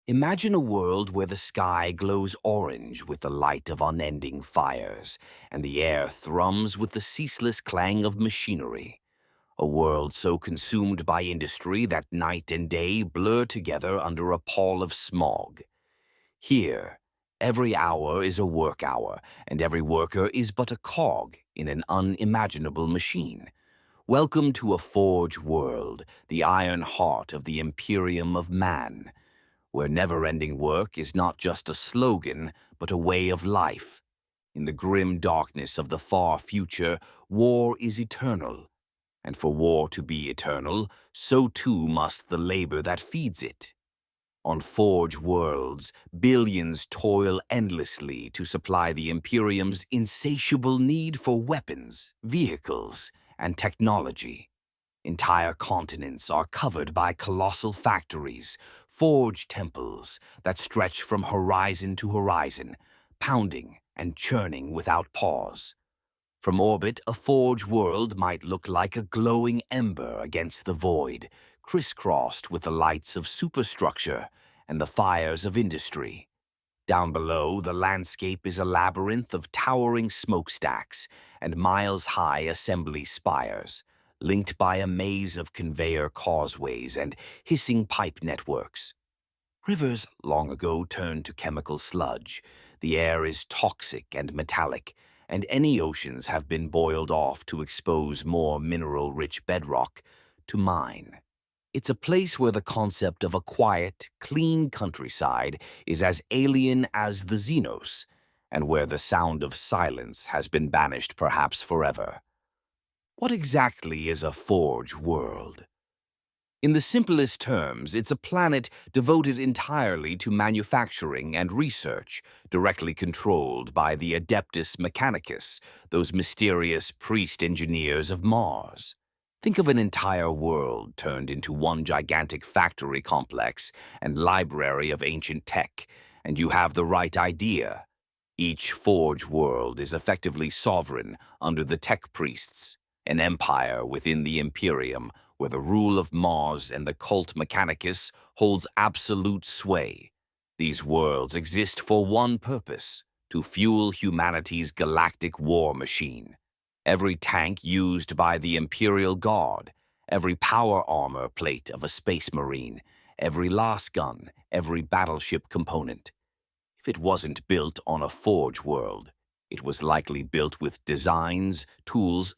Imagine a world where the sky glows orange with the light of unending fires, and the air thrums with the ceaseless clang of machinery. A world so consumed by industry that night and day blur together under a pall of smog. Here, every hour is a work hour, and every worker is but a cog in an unimaginable machine. Welcome to a forge world, the iron heart of the imperium of man, where never-ending work is not just a slogan, but a way of life. In the grim darkness of the far future, war is eternal. And for war to be eternal, so too must the labor that feeds it. On Forge worlds, billions toil endlessly to supply the Imperium's insatiable need for weapons, vehicles, and technology. Entire continents are covered by colossal factories, forge temples that stretch from horizon to horizon, pounding and churning without pause. From orbit, a forge world might look like a glowing ember against the void, crisscrossed with the lights of superstructure and the fires of industry. Down below, the landscape is a labyrinth of towering smokestacks and miles-high assembly spires, linked by a maze of conveyor causeways and hissing pipe networks. Rivers long ago turned to chemical sludge. The air is toxic and metallic, and any oceans have been boiled off to expose more mineral-rich bedrock to mine. It's a place where the concept of a quiet, clean countryside is as alien as the Xenos, and where the sound of silence has been banished perhaps forever. What exactly is a forge world? In the simplest terms, it's a planet devoted entirely to manufacturing and research, directly controlled by the Adeptus Mechanicus, those mysterious priest engineers of Mars. Think of an entire world turned into one gigantic factory complex and library of ancient tech, and you have the right idea. Each forge world is effectively sovereign under the tech priests, an empire within the Imperium where the rule of Mars and the cult Mechanicus holds absolute sway. These worlds exist for one purpose: to fuel humanity's galactic war machine. Every tank used by the Imperial Guard, every power armor plate of a space marine, every lasgun, every battleship component. If it wasn't built on a forge world, it was likely built with designs, tools,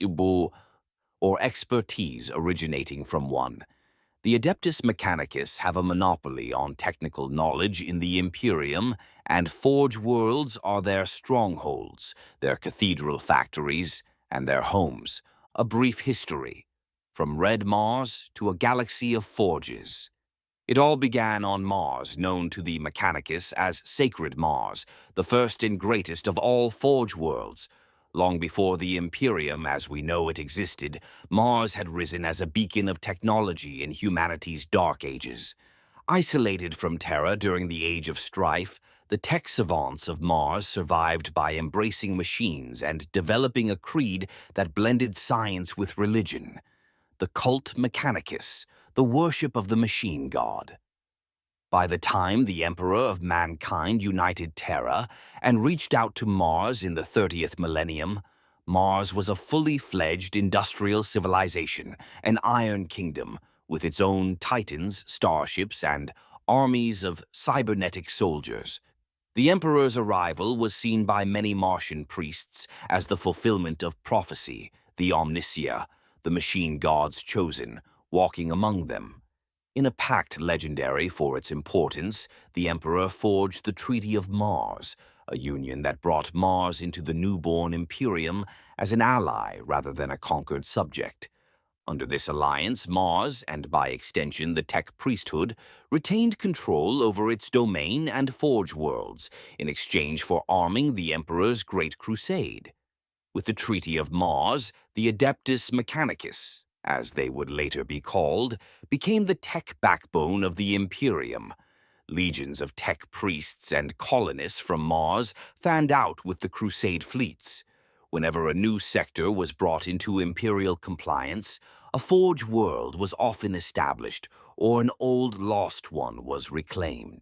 or expertise originating from one. The Adeptus Mechanicus have a monopoly on technical knowledge in the Imperium, and forge worlds are their strongholds, their cathedral factories, and their homes. A brief history. From Red Mars to a galaxy of forges. It all began on Mars, known to the Mechanicus as Sacred Mars, the first and greatest of all forge worlds. Long before the Imperium as we know it existed, Mars had risen as a beacon of technology in humanity's dark ages. Isolated from Terra during the Age of Strife, the tech savants of Mars survived by embracing machines and developing a creed that blended science with religion. The cult Mechanicus, the worship of the machine god. By the time the Emperor of Mankind united Terra and reached out to Mars in the 30th millennium, Mars was a fully fledged industrial civilization, an iron kingdom with its own titans, starships, and armies of cybernetic soldiers. The Emperor's arrival was seen by many Martian priests as the fulfillment of prophecy, the Omnicia, the machine gods chosen, walking among them. In a pact legendary for its importance, the Emperor forged the Treaty of Mars, a union that brought Mars into the newborn Imperium as an ally rather than a conquered subject. Under this alliance, Mars, and by extension the Tech Priesthood, retained control over its domain and forge worlds in exchange for arming the Emperor's Great Crusade. With the Treaty of Mars, the Adeptus Mechanicus, as they would later be called, became the tech backbone of the Imperium. Legions of tech priests and colonists from Mars fanned out with the Crusade fleets. Whenever a new sector was brought into Imperial compliance, a forge world was often established or an old lost one was reclaimed.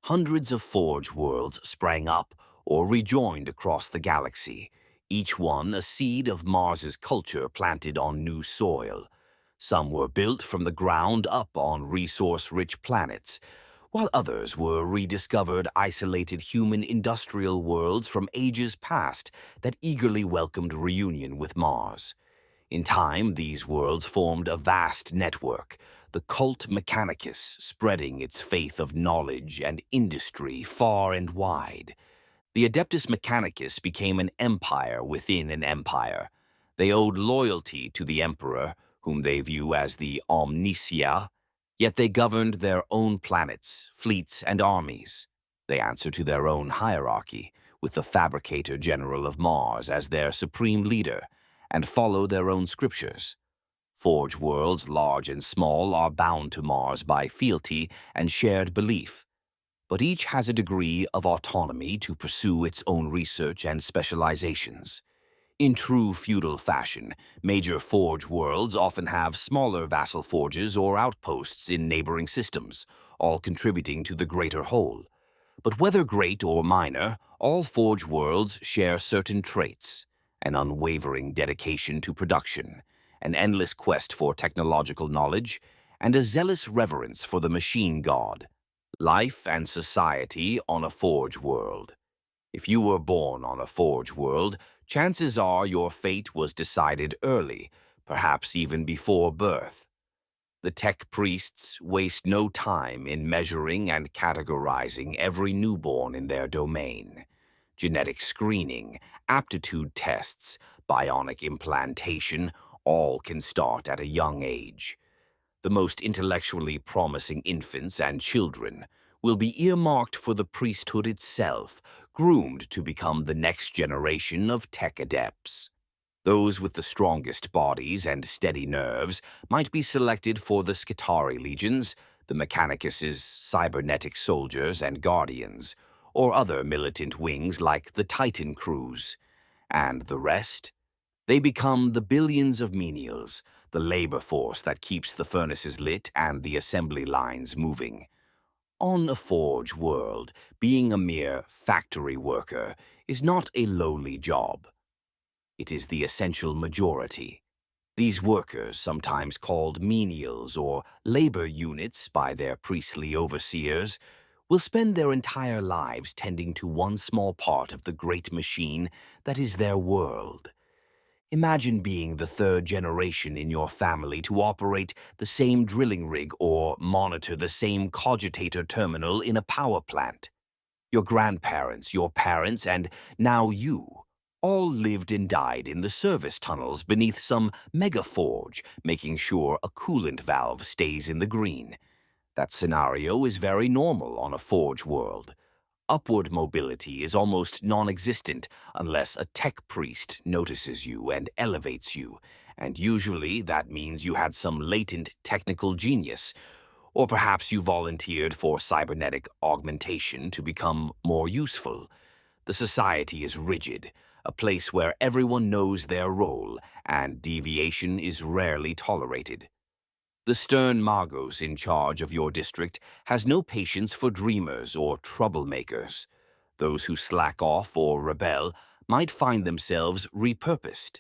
Hundreds of Forge worlds sprang up or rejoined across the galaxy, each one a seed of Mars's culture planted on new soil. Some were built from the ground up on resource-rich planets, while others were rediscovered isolated human industrial worlds from ages past that eagerly welcomed reunion with Mars. In time, these worlds formed a vast network, the cult Mechanicus spreading its faith of knowledge and industry far and wide. The Adeptus Mechanicus became an empire within an empire. They owed loyalty to the Emperor, whom they view as the Omnicia, yet they governed their own planets, fleets, and armies. They answer to their own hierarchy, with the Fabricator General of Mars as their supreme leader, and follow their own scriptures. Forge worlds, large and small, are bound to Mars by fealty and shared belief, but each has a degree of autonomy to pursue its own research and specializations. In true feudal fashion, major forge worlds often have smaller vassal forges or outposts in neighboring systems, all contributing to the greater whole. But whether great or minor, all forge worlds share certain traits: an unwavering dedication to production, an endless quest for technological knowledge, and a zealous reverence for the machine god. Life and society on a forge world. If you were born on a forge world, chances are your fate was decided early, perhaps even before birth. The tech priests waste no time in measuring and categorizing every newborn in their domain. Genetic screening, aptitude tests, bionic implantation, all can start at a young age. The most intellectually promising infants and children will be earmarked for the priesthood itself, groomed to become the next generation of tech adepts. Those with the strongest bodies and steady nerves might be selected for the Skitarii legions, the Mechanicus' cybernetic soldiers and guardians, or other militant wings like the Titan crews. And the rest? They become the billions of menials, the labor force that keeps the furnaces lit and the assembly lines moving. On a forge world, being a mere factory worker is not a lowly job. It is the essential majority. These workers, sometimes called menials or labor units by their priestly overseers, will spend their entire lives tending to one small part of the great machine that is their world. Imagine being the third generation in your family to operate the same drilling rig or monitor the same cogitator terminal in a power plant. Your grandparents, your parents, and now you all lived and died in the service tunnels beneath some megaforge, making sure a coolant valve stays in the green. That scenario is very normal on a forge world. Upward mobility is almost non-existent unless a tech priest notices you and elevates you, and usually that means you had some latent technical genius, or perhaps you volunteered for cybernetic augmentation to become more useful. The society is rigid, a place where everyone knows their role, and deviation is rarely tolerated. The stern Magos in charge of your district has no patience for dreamers or troublemakers. Those who slack off or rebel might find themselves repurposed.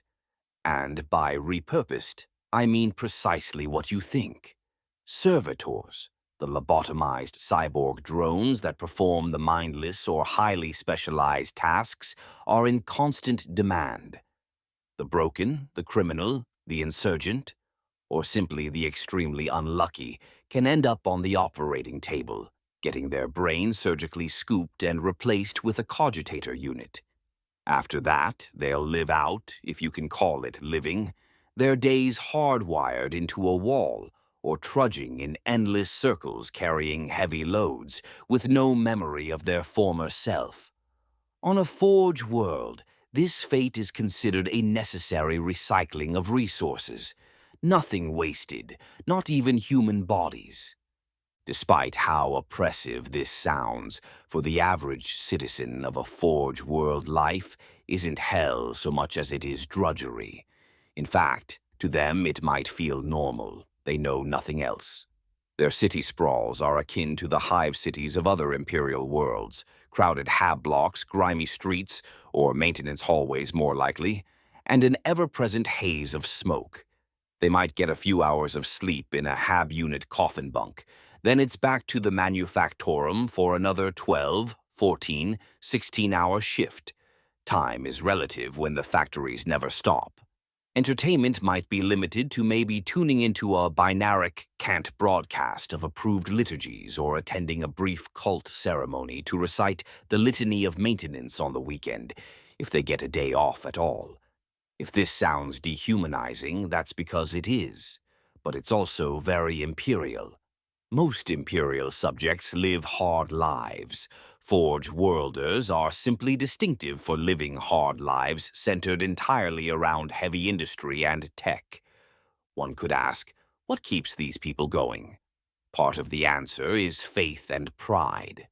And by repurposed, I mean precisely what you think. Servitors, the lobotomized cyborg drones that perform the mindless or highly specialized tasks, are in constant demand. The broken, the criminal, the insurgent, or simply the extremely unlucky, can end up on the operating table, getting their brains surgically scooped and replaced with a cogitator unit. After that, they'll live out, if you can call it living, their days hardwired into a wall or trudging in endless circles carrying heavy loads with no memory of their former self. On a forge world, this fate is considered a necessary recycling of resources. Nothing wasted, not even human bodies. Despite how oppressive this sounds, for the average citizen of a forge world, life isn't hell so much as it is drudgery. In fact, to them it might feel normal. They know nothing else. Their city sprawls are akin to the hive cities of other imperial worlds, crowded hab blocks, grimy streets, or maintenance hallways more likely, and an ever-present haze of smoke. They might get a few hours of sleep in a hab unit coffin bunk. Then it's back to the manufactorum for another 12, 14, 16-hour shift. Time is relative when the factories never stop. Entertainment might be limited to maybe tuning into a binaric cant broadcast of approved liturgies or attending a brief cult ceremony to recite the litany of maintenance on the weekend, if they get a day off at all. If this sounds dehumanizing, that's because it is. But it's also very imperial. Most imperial subjects live hard lives. Forge worlders are simply distinctive for living hard lives centered entirely around heavy industry and tech. One could ask, what keeps these people going? Part of the answer is faith and pride.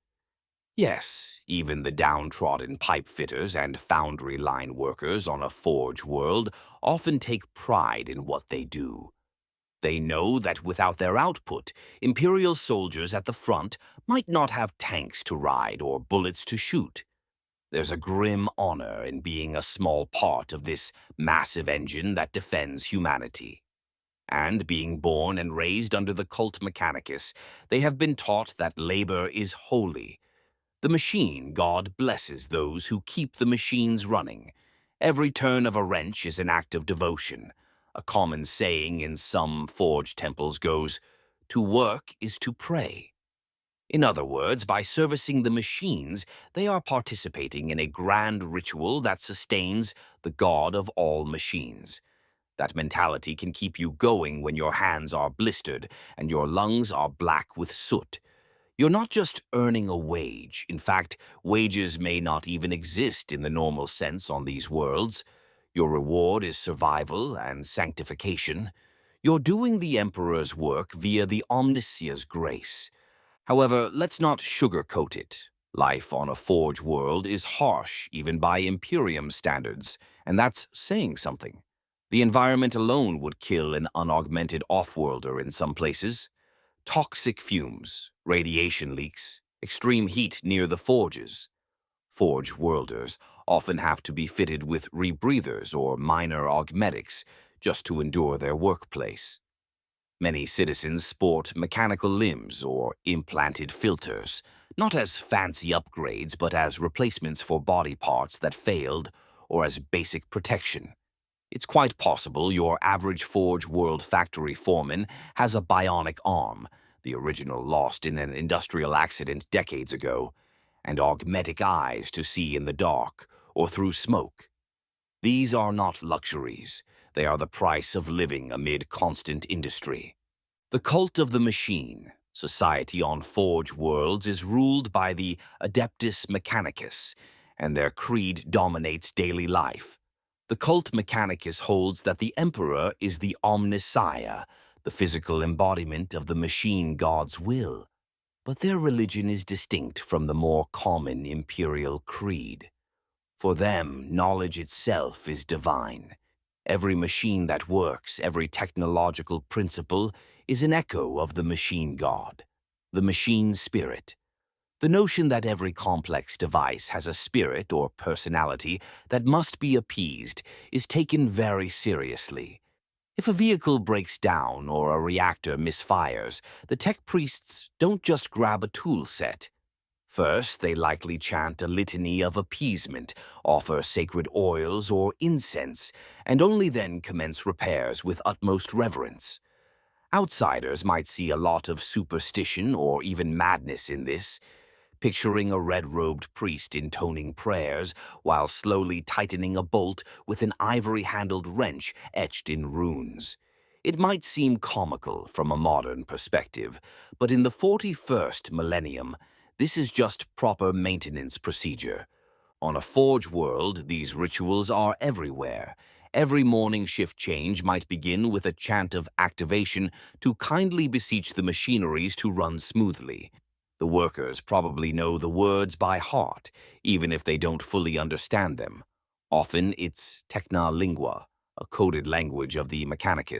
Yes, even the downtrodden pipe fitters and foundry line workers on a forge world often take pride in what they do. They know that without their output, Imperial soldiers at the front might not have tanks to ride or bullets to shoot. There's a grim honor in being a small part of this massive engine that defends humanity. And being born and raised under the cult Mechanicus, they have been taught that labor is holy. The machine god blesses those who keep the machines running. Every turn of a wrench is an act of devotion. A common saying in some forge temples goes, "To work is to pray." In other words, by servicing the machines, they are participating in a grand ritual that sustains the god of all machines. That mentality can keep you going when your hands are blistered and your lungs are black with soot. You're not just earning a wage. In fact, wages may not even exist in the normal sense on these worlds. Your reward is survival and sanctification. You're doing the Emperor's work via the Omnissiah's grace. However, let's not sugarcoat it. Life on a forge world is harsh even by Imperium standards, and that's saying something. The environment alone would kill an unaugmented off-worlder in some places. Toxic fumes, radiation leaks, extreme heat near the forges. Forge worlders often have to be fitted with rebreathers or minor augmetics just to endure their workplace. Many citizens sport mechanical limbs or implanted filters, not as fancy upgrades but as replacements for body parts that failed or as basic protection. It's quite possible your average Forge World factory foreman has a bionic arm, the original lost in an industrial accident decades ago, and augmetic eyes to see in the dark or through smoke. These are not luxuries. They are the price of living amid constant industry. The cult of the machine, society on Forge Worlds, is ruled by the Adeptus Mechanicus, and their creed dominates daily life. The cult Mechanicus holds that the Emperor is the Omnissiah, the physical embodiment of the machine god's will. But their religion is distinct from the more common imperial creed. For them, knowledge itself is divine. Every machine that works, every technological principle, is an echo of the machine god, the machine spirit. The notion that every complex device has a spirit or personality that must be appeased is taken very seriously. If a vehicle breaks down or a reactor misfires, the tech priests don't just grab a tool set. First, they likely chant a litany of appeasement, offer sacred oils or incense, and only then commence repairs with utmost reverence. Outsiders might see a lot of superstition or even madness in this, picturing a red-robed priest intoning prayers while slowly tightening a bolt with an ivory-handled wrench etched in runes. It might seem comical from a modern perspective, but in the 41st millennium, this is just proper maintenance procedure. On a forge world, these rituals are everywhere. Every morning shift change might begin with a chant of activation to kindly beseech the machineries to run smoothly. The workers probably know the words by heart, even if they don't fully understand them. Often it's techna lingua, a coded language of the Mechanicus,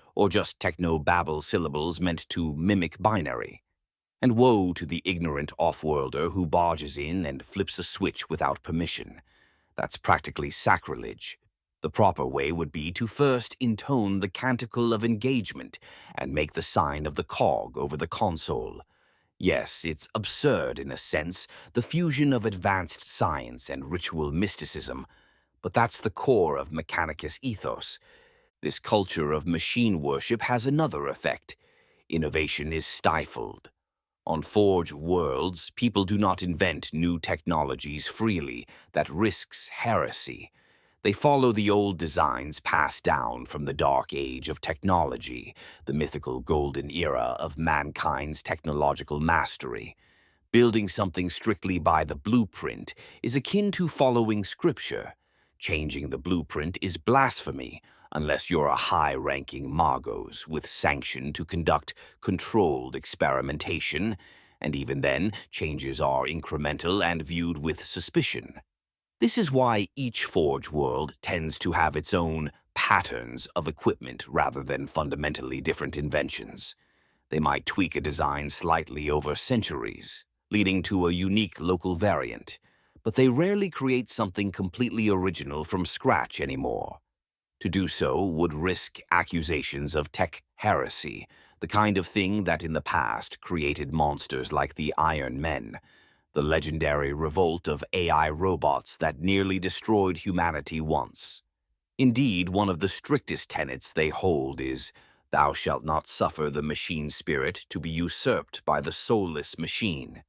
or just techno-babble syllables meant to mimic binary. And woe to the ignorant off-worlder who barges in and flips a switch without permission. That's practically sacrilege. The proper way would be to first intone the canticle of engagement and make the sign of the cog over the console. Yes, it's absurd in a sense, the fusion of advanced science and ritual mysticism, but that's the core of Mechanicus ethos. This culture of machine worship has another effect. Innovation is stifled. On Forge worlds, people do not invent new technologies freely. That risks heresy. They follow the old designs passed down from the dark age of technology, the mythical golden era of mankind's technological mastery. Building something strictly by the blueprint is akin to following scripture. Changing the blueprint is blasphemy, unless you're a high-ranking Magos with sanction to conduct controlled experimentation, and even then, changes are incremental and viewed with suspicion. This is why each Forge world tends to have its own patterns of equipment rather than fundamentally different inventions. They might tweak a design slightly over centuries, leading to a unique local variant, but they rarely create something completely original from scratch anymore. To do so would risk accusations of tech heresy, the kind of thing that in the past created monsters like the Iron Men, the legendary revolt of AI robots that nearly destroyed humanity once. Indeed, one of the strictest tenets they hold is, "Thou shalt not suffer the machine spirit to be usurped by the soulless machine."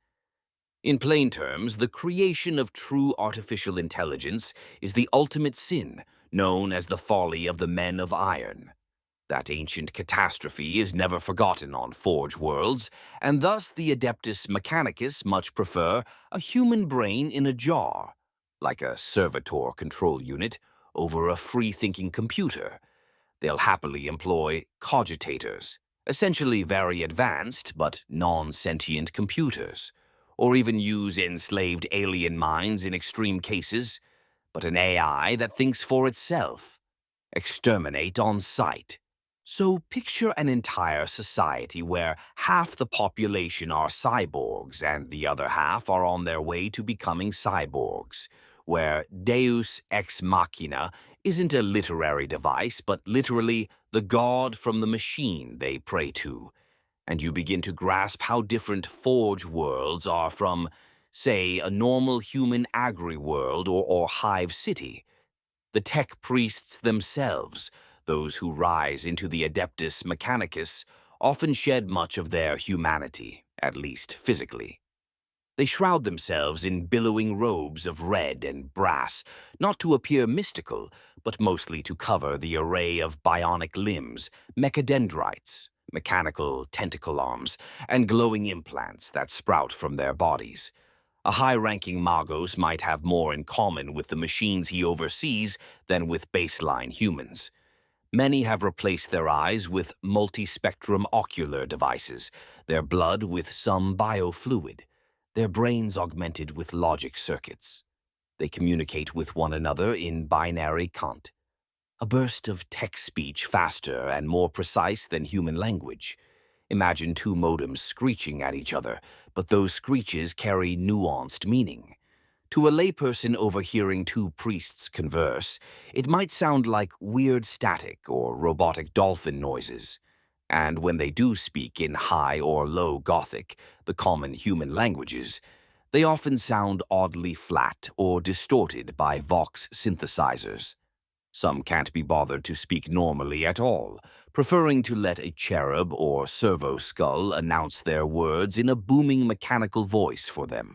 In plain terms, the creation of true artificial intelligence is the ultimate sin, known as the folly of the men of iron. That ancient catastrophe is never forgotten on Forge worlds, and thus the Adeptus Mechanicus much prefer a human brain in a jar, like a servitor control unit, over a free-thinking computer. They'll happily employ cogitators, essentially very advanced but non-sentient computers, or even use enslaved alien minds in extreme cases, but an AI that thinks for itself. Exterminate on sight. So picture an entire society where half the population are cyborgs and the other half are on their way to becoming cyborgs, where Deus ex machina isn't a literary device, but literally the god from the machine they pray to. And you begin to grasp how different Forge worlds are from, say, a normal human agri-world or hive city. The tech priests themselves, those who rise into the Adeptus Mechanicus, often shed much of their humanity, at least physically. They shroud themselves in billowing robes of red and brass, not to appear mystical, but mostly to cover the array of bionic limbs, mechadendrites, mechanical tentacle arms, and glowing implants that sprout from their bodies. A high-ranking Magos might have more in common with the machines he oversees than with baseline humans. Many have replaced their eyes with multispectrum ocular devices, their blood with some biofluid, their brains augmented with logic circuits. They communicate with one another in binary cont, a burst of tech speech faster and more precise than human language. Imagine two modems screeching at each other, but those screeches carry nuanced meaning. To a layperson overhearing two priests converse, it might sound like weird static or robotic dolphin noises. And when they do speak in high or low Gothic, the common human languages, they often sound oddly flat or distorted by Vox synthesizers. Some can't be bothered to speak normally at all, preferring to let a cherub or servo skull announce their words in a booming mechanical voice for them.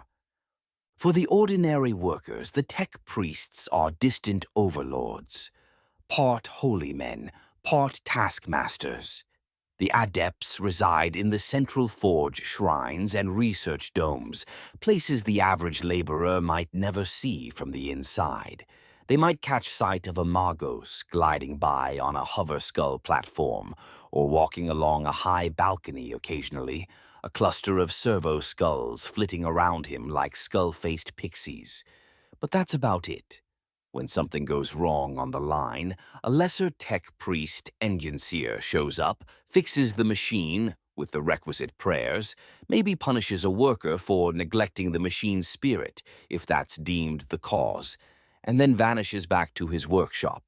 For the ordinary workers, the tech priests are distant overlords, part holy men, part taskmasters. The adepts reside in the central forge shrines and research domes, places the average laborer might never see from the inside. They might catch sight of a Magos gliding by on a hover skull platform, or walking along a high balcony occasionally, a cluster of servo skulls flitting around him like skull-faced pixies. But that's about it. When something goes wrong on the line, a lesser tech priest engine seer shows up, fixes the machine with the requisite prayers, maybe punishes a worker for neglecting the machine's spirit, if that's deemed the cause, and then vanishes back to his workshop.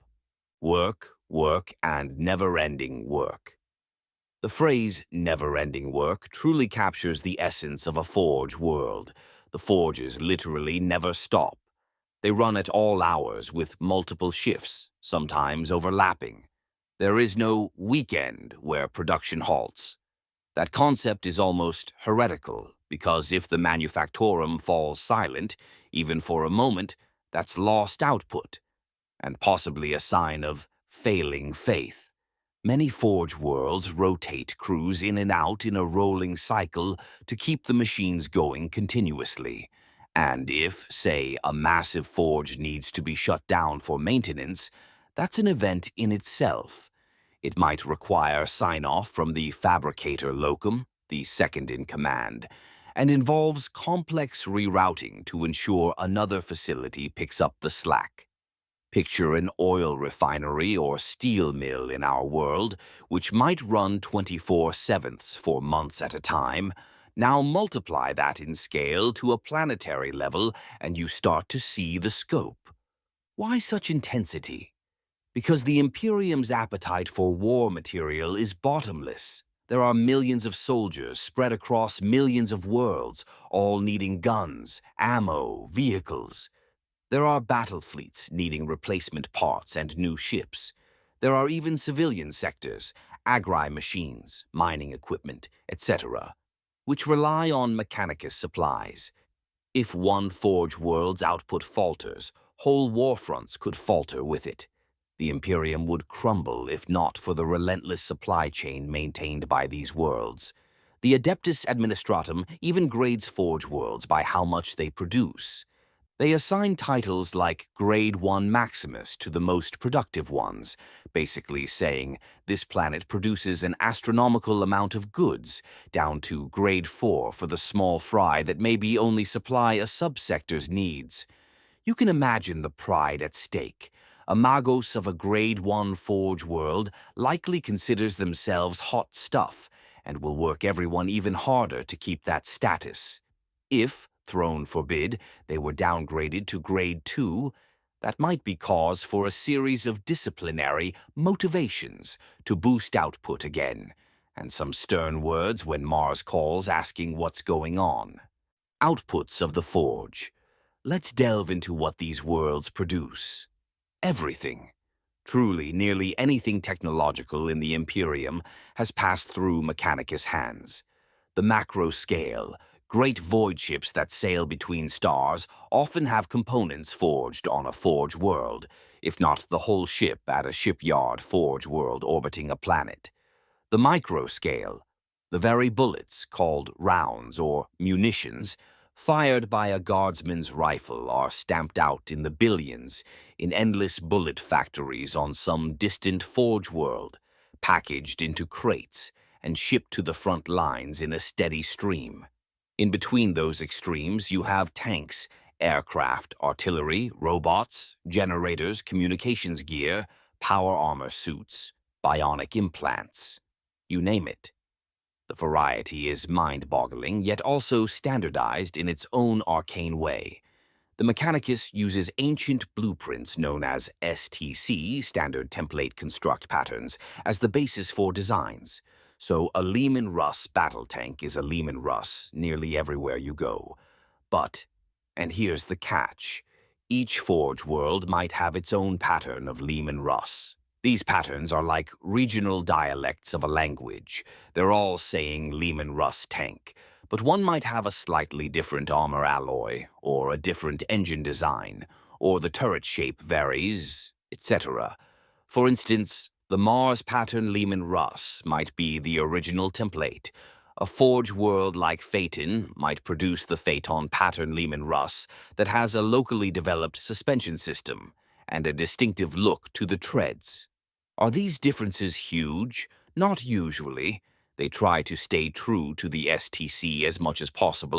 Work, work, and never-ending work. The phrase never-ending work truly captures the essence of a forge world. The forges literally never stop. They run at all hours with multiple shifts, sometimes overlapping. There is no weekend where production halts. That concept is almost heretical, because if the manufactorum falls silent, even for a moment, that's lost output, and possibly a sign of failing faith. Many forge worlds rotate crews in and out in a rolling cycle to keep the machines going continuously. And if, say, a massive forge needs to be shut down for maintenance, that's an event in itself. It might require sign-off from the fabricator locum, the second in command, and involves complex rerouting to ensure another facility picks up the slack. Picture an oil refinery or steel mill in our world, which might run 24/7 for months at a time. Now multiply that in scale to a planetary level, and you start to see the scope. Why such intensity? Because the Imperium's appetite for war material is bottomless. There are millions of soldiers spread across millions of worlds, all needing guns, ammo, vehicles. There are battle fleets needing replacement parts and new ships. There are even civilian sectors, agri machines, mining equipment, etc., which rely on Mechanicus supplies. If one Forge world's output falters, whole warfronts could falter with it. The Imperium would crumble if not for the relentless supply chain maintained by these worlds. The Adeptus Administratum even grades Forge worlds by how much they produce. They assign titles like Grade 1 Maximus to the most productive ones, basically saying this planet produces an astronomical amount of goods, down to Grade 4 for the small fry that maybe only supply a subsector's needs. You can imagine the pride at stake. A Magos of a Grade 1 Forge world likely considers themselves hot stuff and will work everyone even harder to keep that status. If, throne forbid, they were downgraded to Grade 2, that might be cause for a series of disciplinary motivations to boost output again, and some stern words when Mars calls asking what's going on. Outputs of the Forge. Let's delve into what these worlds produce. Everything. Truly, nearly anything technological in the Imperium has passed through Mechanicus' hands. The macro scale, great void ships that sail between stars often have components forged on a Forge world, if not the whole ship at a shipyard Forge world orbiting a planet. The micro scale, the very bullets, called rounds or munitions, fired by a guardsman's rifle are stamped out in the billions in endless bullet factories on some distant Forge world, packaged into crates and shipped to the front lines in a steady stream. In between those extremes, you have tanks, aircraft, artillery, robots, generators, communications gear, power armor suits, bionic implants. You name it. The variety is mind-boggling, yet also standardized in its own arcane way. The Mechanicus uses ancient blueprints known as STC, Standard Template Construct Patterns, as the basis for designs. So a Leman Russ battle tank is a Leman Russ nearly everywhere you go. But, and here's the catch, each Forge world might have its own pattern of Leman Russ. These patterns are like regional dialects of a language. They're all saying Leman Russ tank, but one might have a slightly different armor alloy, or a different engine design, or the turret shape varies, etc. For instance, the Mars pattern Leman Russ might be the original template. A Forge world like Phaeton might produce the Phaeton pattern Leman Russ that has a locally developed suspension system and a distinctive look to the treads. Are these differences huge? Not usually. They try to stay true to the STC as much as possible,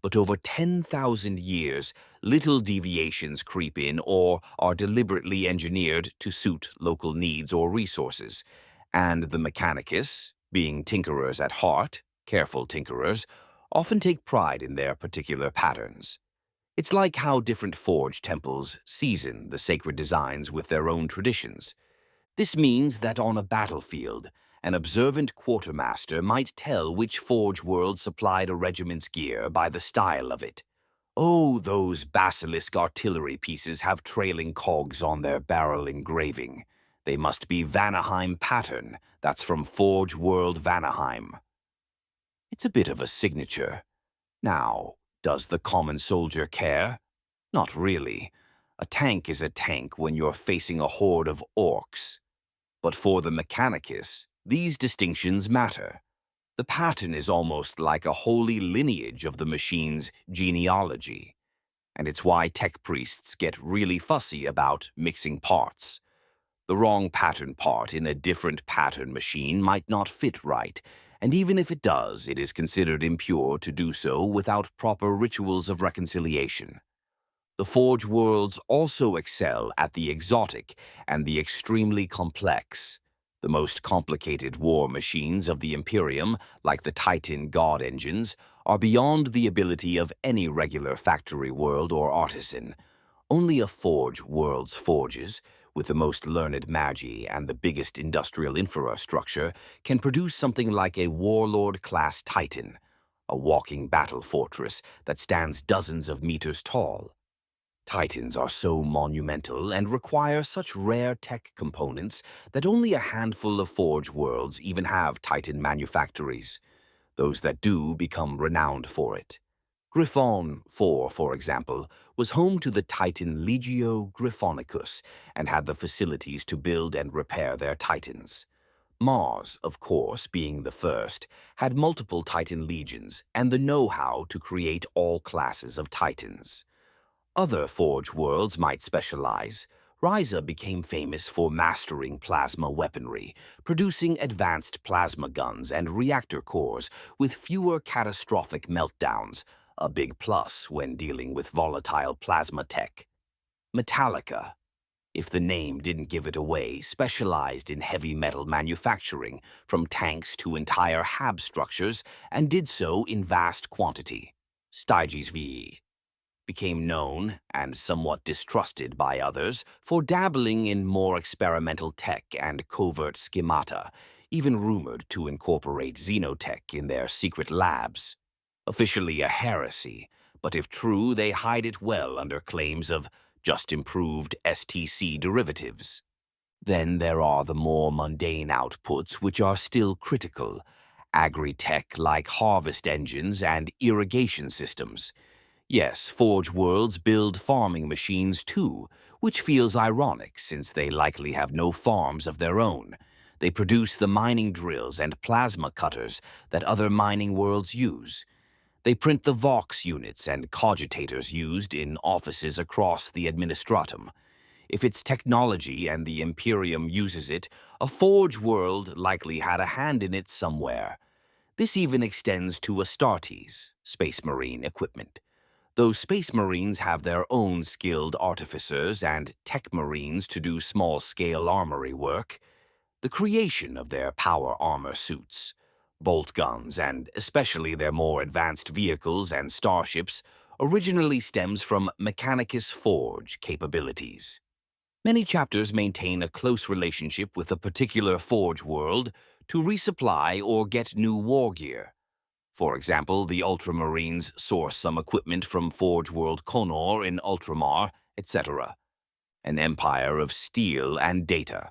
but over 10,000 years, little deviations creep in or are deliberately engineered to suit local needs or resources. And the Mechanicus, being tinkerers at heart, careful tinkerers, often take pride in their particular patterns. It's like how different forge temples season the sacred designs with their own traditions. This means that on a battlefield, an observant quartermaster might tell which forge world supplied a regiment's gear by the style of it. Oh, those basilisk artillery pieces have trailing cogs on their barrel engraving. They must be Vanaheim pattern. That's from Forge World Vanaheim. It's a bit of a signature. Now, does the common soldier care? Not really. A tank is a tank when you're facing a horde of orcs. But for the Mechanicus, these distinctions matter. The pattern is almost like a holy lineage of the machine's genealogy. And it's why tech priests get really fussy about mixing parts. The wrong pattern part in a different pattern machine might not fit right, and even if it does, it is considered impure to do so without proper rituals of reconciliation. The Forge worlds also excel at the exotic and the extremely complex. The most complicated war machines of the Imperium, like the Titan God engines, are beyond the ability of any regular factory world or artisan. Only a Forge world's forges, with the most learned magi and the biggest industrial infrastructure, can produce something like a warlord-class Titan, a walking battle fortress that stands dozens of meters tall. Titans are so monumental and require such rare tech components that only a handful of Forge worlds even have Titan manufactories. Those that do become renowned for it. Griffon 4, for example, was home to the Titan Legio Griffonicus and had the facilities to build and repair their Titans. Mars, of course, being the first, had multiple Titan legions and the know-how to create all classes of Titans. Other Forge worlds might specialize. Ryza became famous for mastering plasma weaponry, producing advanced plasma guns and reactor cores with fewer catastrophic meltdowns, a big plus when dealing with volatile plasma tech. Metallica, if the name didn't give it away, specialized in heavy metal manufacturing, from tanks to entire HAB structures, and did so in vast quantity. Styges VE became known, and somewhat distrusted by others, for dabbling in more experimental tech and covert schemata, even rumored to incorporate xenotech in their secret labs. Officially a heresy, but if true, they hide it well under claims of just improved STC derivatives. Then there are the more mundane outputs which are still critical, agri-tech like harvest engines and irrigation systems. Yes, Forge Worlds build farming machines too, which feels ironic since they likely have no farms of their own. They produce the mining drills and plasma cutters that other mining worlds use. They print the Vox units and cogitators used in offices across the Administratum. If it's technology and the Imperium uses it, a Forge world likely had a hand in it somewhere. This even extends to Astartes, Space Marine equipment. Though Space Marines have their own skilled artificers and tech marines to do small-scale armory work, the creation of their power armor suits, bolt guns, and especially their more advanced vehicles and starships originally stems from Mechanicus Forge capabilities. Many chapters maintain a close relationship with a particular Forge world to resupply or get new war gear. For example, the Ultramarines source some equipment from Forge World Conor in Ultramar, etc., an empire of steel and data.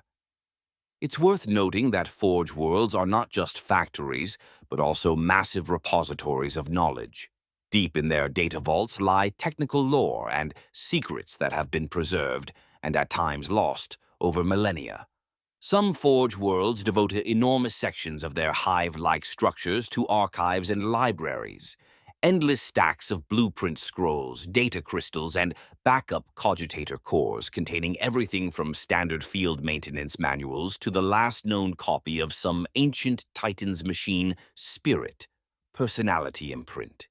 It's worth noting that Forge Worlds are not just factories, but also massive repositories of knowledge. Deep in their data vaults lie technical lore and secrets that have been preserved, and at times lost, over millennia. Some Forge worlds devote enormous sections of their hive-like structures to archives and libraries. Endless stacks of blueprint scrolls, data crystals, and backup cogitator cores containing everything from standard field maintenance manuals to the last known copy of some ancient Titan's machine, Spirit, personality imprint.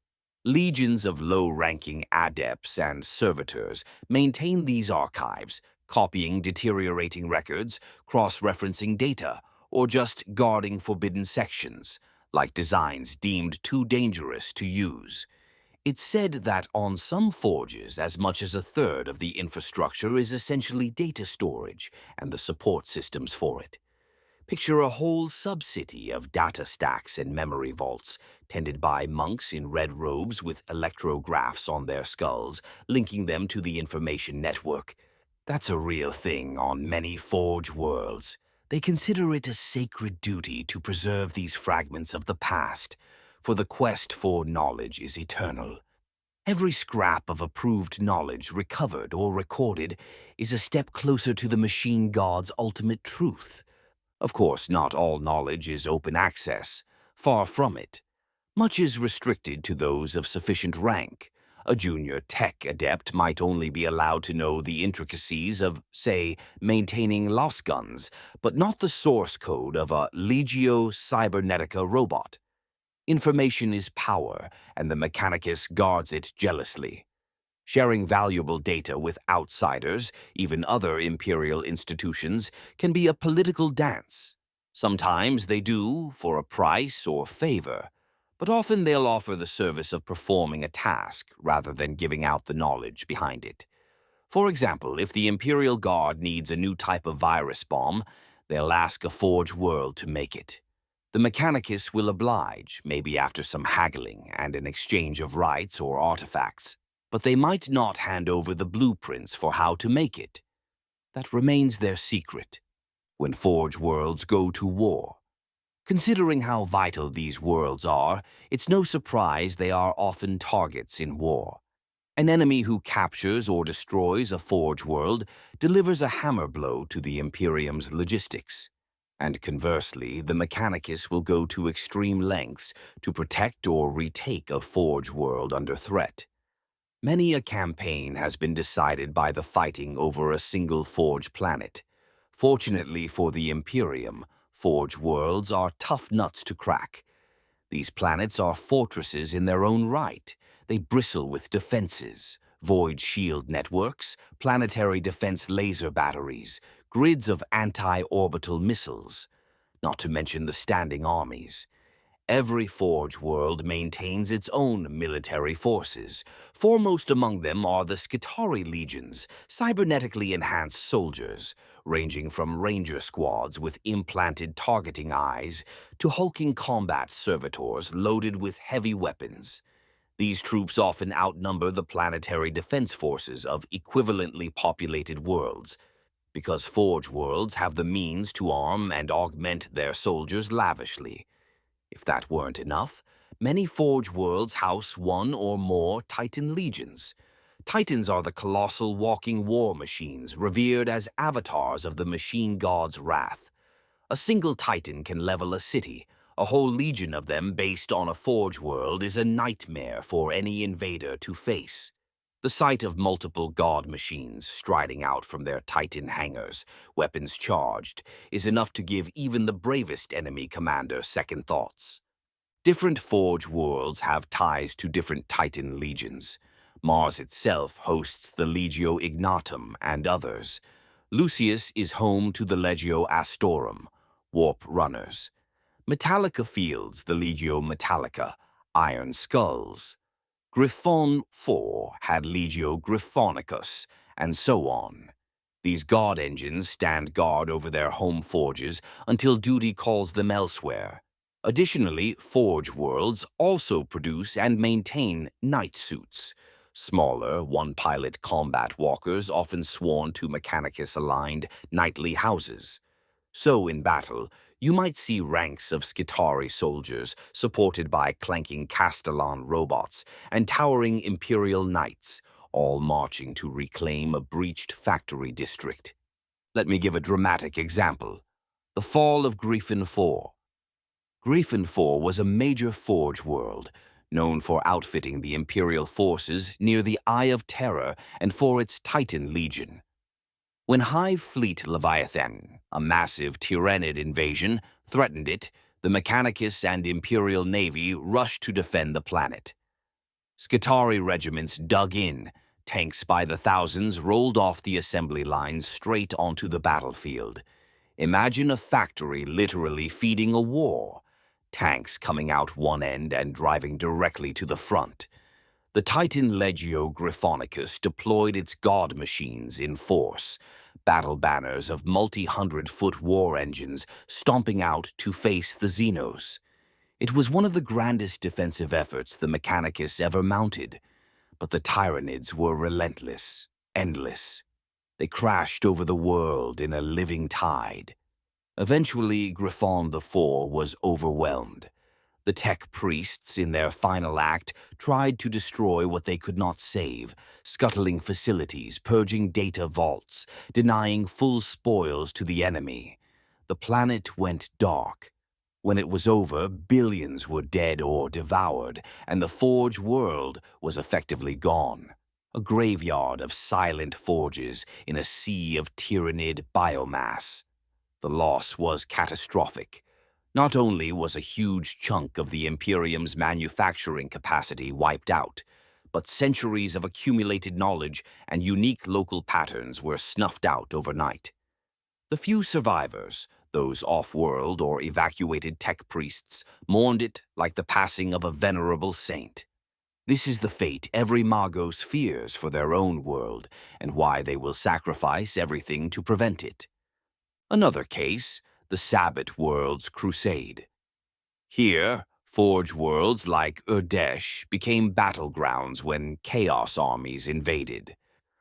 Legions of low-ranking adepts and servitors maintain these archives, copying deteriorating records, cross-referencing data, or just guarding forbidden sections, like designs deemed too dangerous to use. It's said that on some forges, as much as a third of the infrastructure is essentially data storage and the support systems for it. Picture a whole sub-city of data stacks and memory vaults, tended by monks in red robes with electrographs on their skulls, linking them to the information network. That's a real thing on many Forge worlds. They consider it a sacred duty to preserve these fragments of the past, for the quest for knowledge is eternal. Every scrap of approved knowledge recovered or recorded is a step closer to the machine god's ultimate truth. Of course, not all knowledge is open access. Far from it. Much is restricted to those of sufficient rank. A junior tech adept might only be allowed to know the intricacies of, say, maintaining loss guns, but not the source code of a Legio Cybernetica robot. Information is power, and the Mechanicus guards it jealously. Sharing valuable data with outsiders, even other imperial institutions, can be a political dance. Sometimes they do, for a price or favor, but often they'll offer the service of performing a task rather than giving out the knowledge behind it. For example, if the Imperial Guard needs a new type of virus bomb, they'll ask a Forge world to make it. The Mechanicus will oblige, maybe after some haggling and an exchange of rights or artifacts, but they might not hand over the blueprints for how to make it. That remains their secret when Forge worlds go to war. Considering how vital these worlds are, it's no surprise they are often targets in war. An enemy who captures or destroys a Forge world delivers a hammer blow to the Imperium's logistics. And conversely, the Mechanicus will go to extreme lengths to protect or retake a Forge world under threat. Many a campaign has been decided by the fighting over a single Forge planet. Fortunately for the Imperium, Forge worlds are tough nuts to crack. These planets are fortresses in their own right. They bristle with defenses, void shield networks, planetary defense laser batteries, grids of anti-orbital missiles, not to mention the standing armies. Every Forge world maintains its own military forces. Foremost among them are the Skitarii legions, cybernetically enhanced soldiers, ranging from ranger squads with implanted targeting eyes to hulking combat servitors loaded with heavy weapons. These troops often outnumber the planetary defense forces of equivalently populated worlds, because Forge worlds have the means to arm and augment their soldiers lavishly. If that weren't enough, many Forge worlds house one or more Titan legions. Titans are the colossal walking war machines revered as avatars of the machine god's wrath. A single Titan can level a city. A whole legion of them based on a Forge world is a nightmare for any invader to face. The sight of multiple god machines striding out from their Titan hangars, weapons charged, is enough to give even the bravest enemy commander second thoughts. Different Forge worlds have ties to different Titan legions. Mars itself hosts the Legio Ignatum and others. Lucius is home to the Legio Astorum, Warp Runners. Metallica fields the Legio Metallica, Iron Skulls. Griffon IV had Legio Griffonicus, and so on. These god engines stand guard over their home forges until duty calls them elsewhere. Additionally, Forge worlds also produce and maintain night suits. Smaller, one-pilot combat walkers often sworn to Mechanicus-aligned nightly houses. So, in battle, you might see ranks of Skitarii soldiers supported by clanking Castellan robots and towering Imperial knights, all marching to reclaim a breached factory district. Let me give a dramatic example. The fall of Griffon IV. Griffon IV was a major Forge world, known for outfitting the Imperial forces near the Eye of Terror and for its Titan Legion. When Hive Fleet Leviathan, a massive Tyrannid invasion, threatened it, the Mechanicus and Imperial Navy rushed to defend the planet. Skitarii regiments dug in. Tanks by the thousands rolled off the assembly lines straight onto the battlefield. Imagine a factory literally feeding a war. Tanks coming out one end and driving directly to the front. The Titan Legio Gryphonicus deployed its god machines in force, battle banners of multi-hundred-foot war engines stomping out to face the Xenos. It was one of the grandest defensive efforts the Mechanicus ever mounted, but the Tyranids were relentless, endless. They crashed over the world in a living tide. Eventually, Griffon IV was overwhelmed. The tech priests, in their final act, tried to destroy what they could not save, scuttling facilities, purging data vaults, denying full spoils to the enemy. The planet went dark. When it was over, billions were dead or devoured, and the Forge world was effectively gone. A graveyard of silent forges in a sea of Tyranid biomass. The loss was catastrophic. Not only was a huge chunk of the Imperium's manufacturing capacity wiped out, but centuries of accumulated knowledge and unique local patterns were snuffed out overnight. The few survivors, those off-world or evacuated tech priests, mourned it like the passing of a venerable saint. This is the fate every Magos fears for their own world, and why they will sacrifice everything to prevent it. Another case, the Sabbat Worlds Crusade. Here, Forge worlds like Urdesh became battlegrounds when Chaos armies invaded.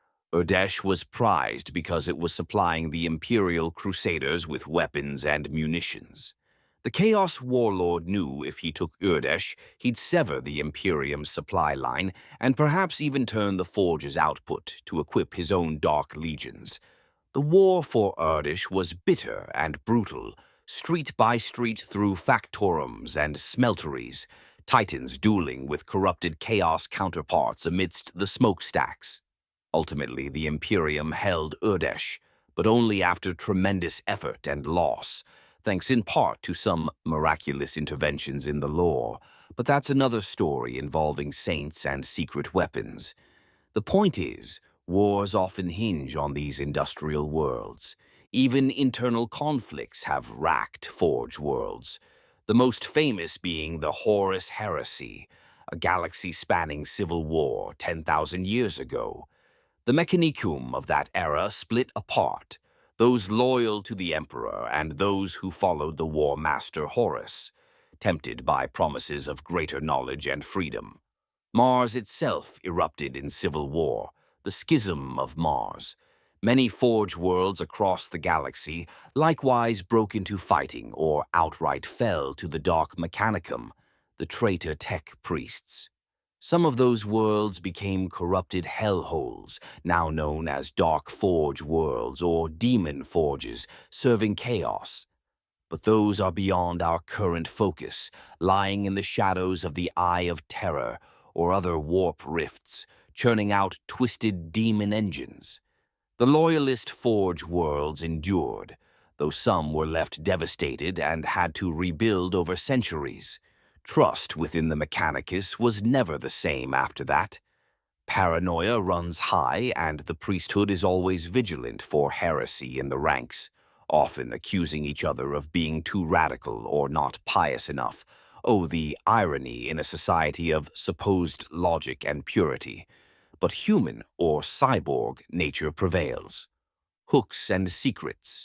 Urdesh was prized because it was supplying the Imperial Crusaders with weapons and munitions. The Chaos Warlord knew if he took Urdesh, he'd sever the Imperium's supply line and perhaps even turn the Forge's output to equip his own Dark Legions. The war for Urdesh was bitter and brutal, street by street through factorums and smelteries, titans dueling with corrupted Chaos counterparts amidst the smokestacks. Ultimately, the Imperium held Urdesh, but only after tremendous effort and loss, thanks in part to some miraculous interventions in the lore, but that's another story involving saints and secret weapons. The point is, wars often hinge on these industrial worlds. Even internal conflicts have racked Forge worlds, the most famous being the Horus Heresy, a galaxy-spanning civil war 10,000 years ago. The Mechanicum of that era split apart, those loyal to the Emperor and those who followed the War Master Horus, tempted by promises of greater knowledge and freedom. Mars itself erupted in civil war, the Schism of Mars. Many Forge worlds across the galaxy likewise broke into fighting or outright fell to the Dark Mechanicum, the traitor tech priests. Some of those worlds became corrupted hellholes, now known as Dark Forge worlds or Demon Forges, serving chaos. But those are beyond our current focus, lying in the shadows of the Eye of Terror or other warp rifts, churning out twisted demon engines. The Loyalist Forge worlds endured, though some were left devastated and had to rebuild over centuries. Trust within the Mechanicus was never the same after that. Paranoia runs high, and the priesthood is always vigilant for heresy in the ranks, often accusing each other of being too radical or not pious enough. Oh, the irony in a society of supposed logic and purity. But human or cyborg nature prevails. Hooks and secrets.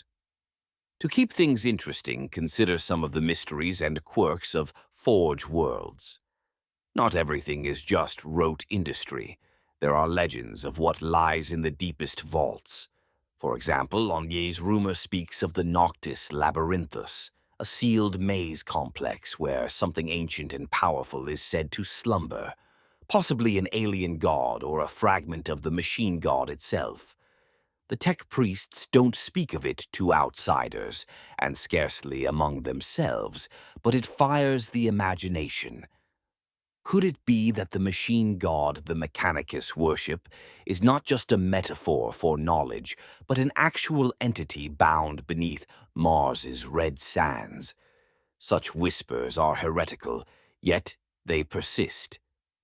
To keep things interesting, consider some of the mysteries and quirks of Forge worlds. Not everything is just rote industry. There are legends of what lies in the deepest vaults. For example, Onye's rumor speaks of the Noctis Labyrinthus, a sealed maze complex where something ancient and powerful is said to slumber, possibly an alien god or a fragment of the machine god itself. The tech priests don't speak of it to outsiders, and scarcely among themselves, but it fires the imagination. Could it be that the machine god the Mechanicus worship is not just a metaphor for knowledge, but an actual entity bound beneath Mars's red sands? Such whispers are heretical, yet they persist.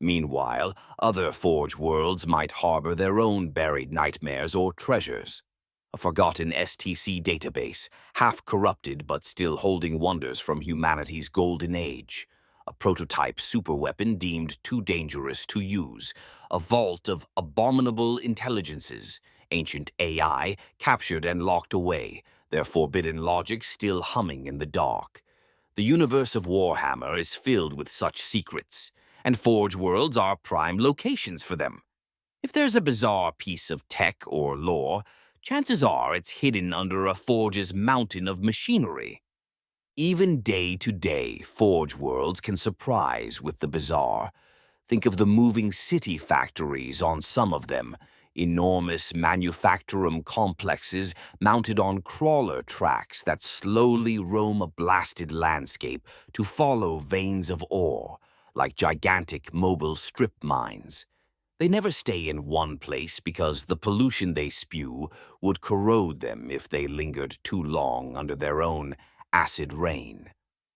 Meanwhile, other Forge worlds might harbor their own buried nightmares or treasures. A forgotten STC database, half corrupted but still holding wonders from humanity's golden age. A prototype superweapon deemed too dangerous to use. A vault of abominable intelligences. Ancient AI captured and locked away, their forbidden logic still humming in the dark. The universe of Warhammer is filled with such secrets, and Forge worlds are prime locations for them. If there's a bizarre piece of tech or lore, chances are it's hidden under a Forge's mountain of machinery. Even day to day, Forge worlds can surprise with the bizarre. Think of the moving city factories on some of them, enormous manufacturum complexes mounted on crawler tracks that slowly roam a blasted landscape to follow veins of ore, like gigantic mobile strip mines. They never stay in one place because the pollution they spew would corrode them if they lingered too long under their own acid rain.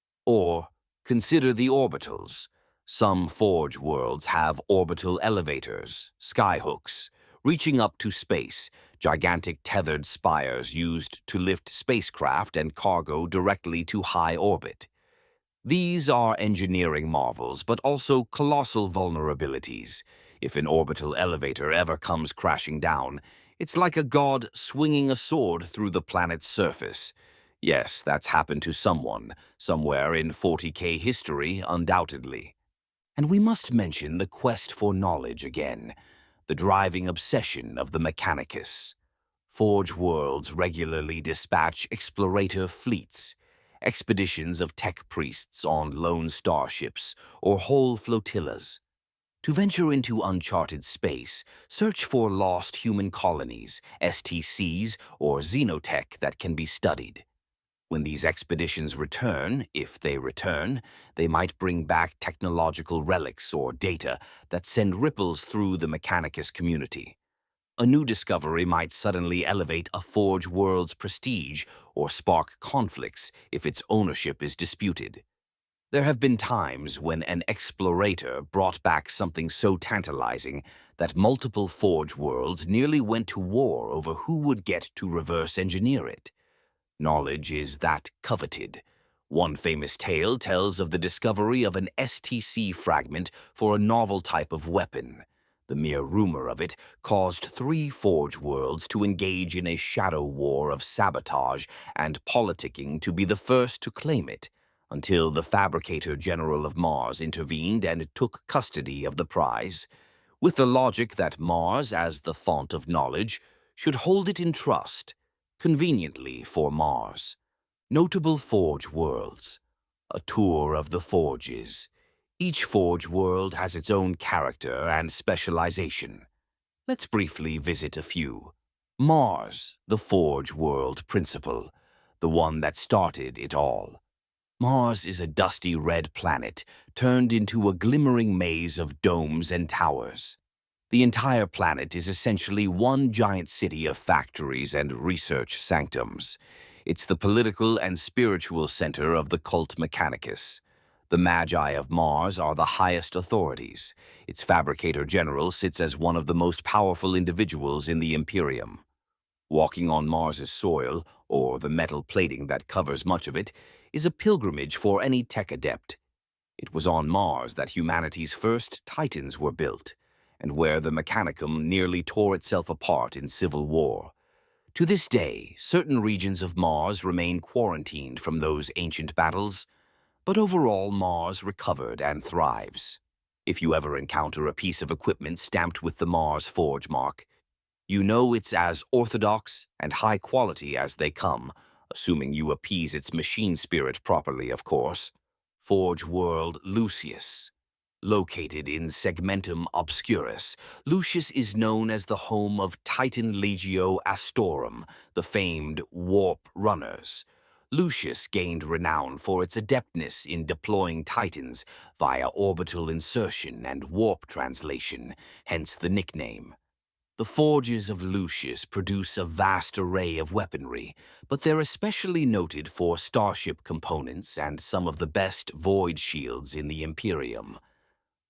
Or consider the orbitals. Some Forge worlds have orbital elevators, skyhooks, reaching up to space, gigantic tethered spires used to lift spacecraft and cargo directly to high orbit. These are engineering marvels, but also colossal vulnerabilities. If an orbital elevator ever comes crashing down, it's like a god swinging a sword through the planet's surface. Yes, that's happened to someone, somewhere in 40K history, undoubtedly. And we must mention the quest for knowledge again, the driving obsession of the Mechanicus. Forge worlds regularly dispatch explorator fleets, expeditions of tech priests on lone starships or whole flotillas. To venture into uncharted space, search for lost human colonies, STCs, or xenotech that can be studied. When these expeditions return, if they return, they might bring back technological relics or data that send ripples through the Mechanicus community. A new discovery might suddenly elevate a Forge world's prestige or spark conflicts if its ownership is disputed. There have been times when an explorator brought back something so tantalizing that multiple Forge worlds nearly went to war over who would get to reverse engineer it. Knowledge is that coveted. One famous tale tells of the discovery of an STC fragment for a novel type of weapon. The mere rumor of it caused 3 Forge worlds to engage in a shadow war of sabotage and politicking to be the first to claim it, until the Fabricator General of Mars intervened and took custody of the prize, with the logic that Mars, as the font of knowledge, should hold it in trust, conveniently for Mars. Notable Forge worlds. A tour of the Forges. Each Forge world has its own character and specialization. Let's briefly visit a few. Mars, the Forge world principal, the one that started it all. Mars is a dusty red planet turned into a glimmering maze of domes and towers. The entire planet is essentially one giant city of factories and research sanctums. It's the political and spiritual center of the cult Mechanicus. The Magi of Mars are the highest authorities. Its Fabricator General sits as one of the most powerful individuals in the Imperium. Walking on Mars's soil, or the metal plating that covers much of it, is a pilgrimage for any tech adept. It was on Mars that humanity's first Titans were built, and where the Mechanicum nearly tore itself apart in civil war. To this day, certain regions of Mars remain quarantined from those ancient battles, but overall Mars recovered and thrives. If you ever encounter a piece of equipment stamped with the Mars Forge mark, you know it's as orthodox and high quality as they come, assuming you appease its machine spirit properly, of course. Forge World Lucius. Located in Segmentum Obscurus, Lucius is known as the home of Titan Legio Astorum, the famed Warp Runners. Lucius gained renown for its adeptness in deploying Titans via orbital insertion and warp translation, hence the nickname. The forges of Lucius produce a vast array of weaponry, but they're especially noted for starship components and some of the best void shields in the Imperium.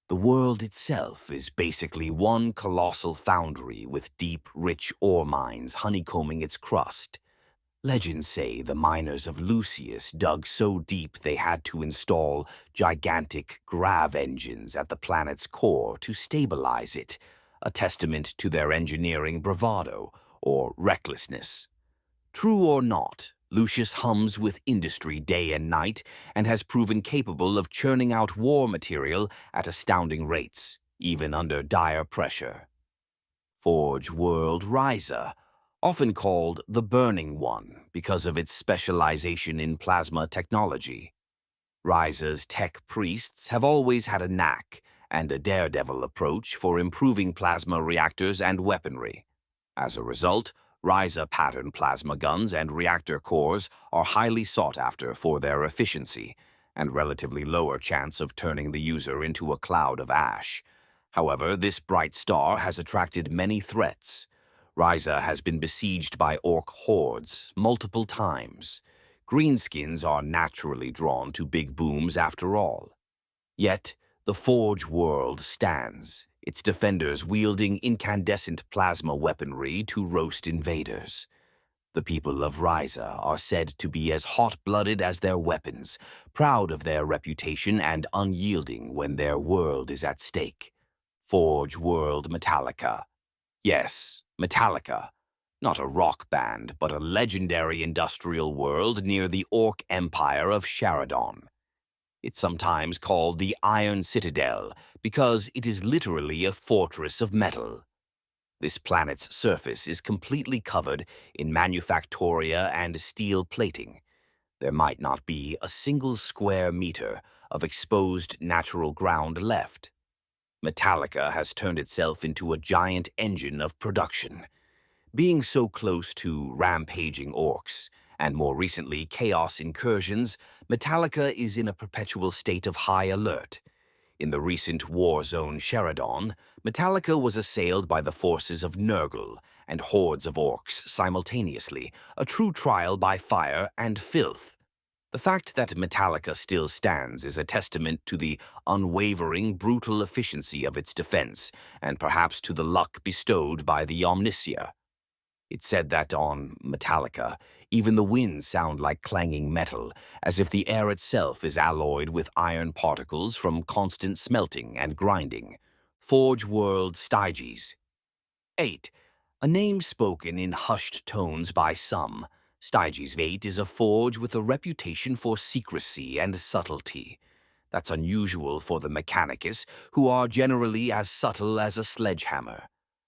The world itself is basically one colossal foundry with deep, rich ore mines honeycombing its crust. Legends say the miners of Lucius dug so deep they had to install gigantic grav engines at the planet's core to stabilize it, a testament to their engineering bravado or recklessness. True or not, Lucius hums with industry day and night and has proven capable of churning out war material at astounding rates, even under dire pressure. Forge World Ryza, often called the Burning One because of its specialization in plasma technology. Ryza's tech priests have always had a knack and a daredevil approach for improving plasma reactors and weaponry. As a result, Ryza pattern plasma guns and reactor cores are highly sought after for their efficiency and relatively lower chance of turning the user into a cloud of ash. However, this bright star has attracted many threats. Ryza has been besieged by orc hordes multiple times. Greenskins are naturally drawn to big booms after all. Yet, the Forge world stands, its defenders wielding incandescent plasma weaponry to roast invaders. The people of Ryza are said to be as hot-blooded as their weapons, proud of their reputation and unyielding when their world is at stake. Forge World Metallica. Yes, Metallica. Not a rock band, but a legendary industrial world near the Orc Empire of Sharadon. It's sometimes called the Iron Citadel because it is literally a fortress of metal. This planet's surface is completely covered in manufactoria and steel plating. There might not be a single square meter of exposed natural ground left. Metallica has turned itself into a giant engine of production. Being so close to rampaging orcs, and more recently chaos incursions, Metallica is in a perpetual state of high alert. In the recent war zone Sharadon, Metallica was assailed by the forces of Nurgle and hordes of orcs simultaneously, a true trial by fire and filth. The fact that Metallica still stands is a testament to the unwavering, brutal efficiency of its defense, and perhaps to the luck bestowed by the Omnicia. It's said that on Metallica, even the winds sound like clanging metal, as if the air itself is alloyed with iron particles from constant smelting and grinding. Forge World Styges. 8. A name spoken in hushed tones by some. Styges 8 is a forge with a reputation for secrecy and subtlety. That's unusual for the Mechanicus, who are generally as subtle as a sledgehammer.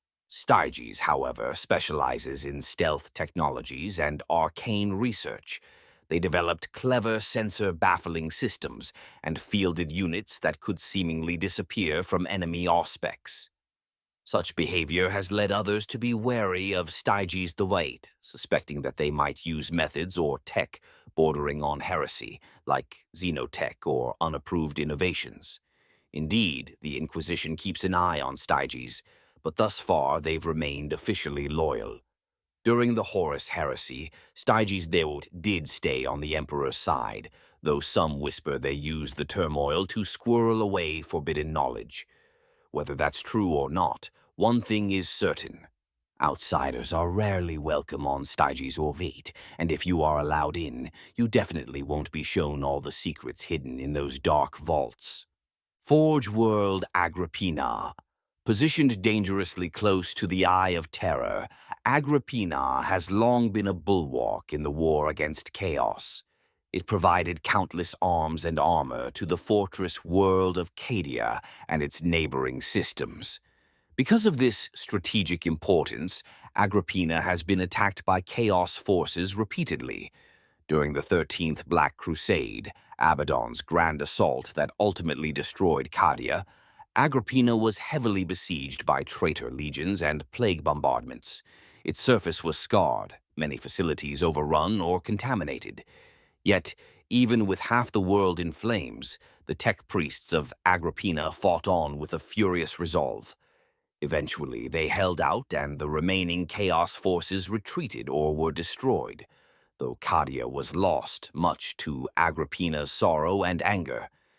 Styges, however, specializes in stealth technologies and arcane research. They developed clever sensor-baffling systems and fielded units that could seemingly disappear from enemy auspex. Such behavior has led others to be wary of Styges the White, suspecting that they might use methods or tech bordering on heresy, like xenotech or unapproved innovations. Indeed, the Inquisition keeps an eye on Styges, but thus far they've remained officially loyal. During the Horus heresy, Styges Deut did stay on the Emperor's side, though some whisper they used the turmoil to squirrel away forbidden knowledge. Whether that's true or not, one thing is certain. Outsiders are rarely welcome on Styges Orvate, and if you are allowed in, you definitely won't be shown all the secrets hidden in those dark vaults. Forge World Agrippina. Positioned dangerously close to the Eye of Terror, Agrippina has long been a bulwark in the war against chaos. It provided countless arms and armor to the fortress world of Cadia and its neighboring systems. Because of this strategic importance, Agrippina has been attacked by chaos forces repeatedly. During the 13th Black Crusade, Abaddon's grand assault that ultimately destroyed Cadia, Agrippina was heavily besieged by traitor legions and plague bombardments. Its surface was scarred, many facilities overrun or contaminated. Yet, even with half the world in flames, the tech priests of Agrippina fought on with a furious resolve. Eventually, they held out and the remaining chaos forces retreated or were destroyed, though Cadia was lost, much to Agrippina's sorrow and anger.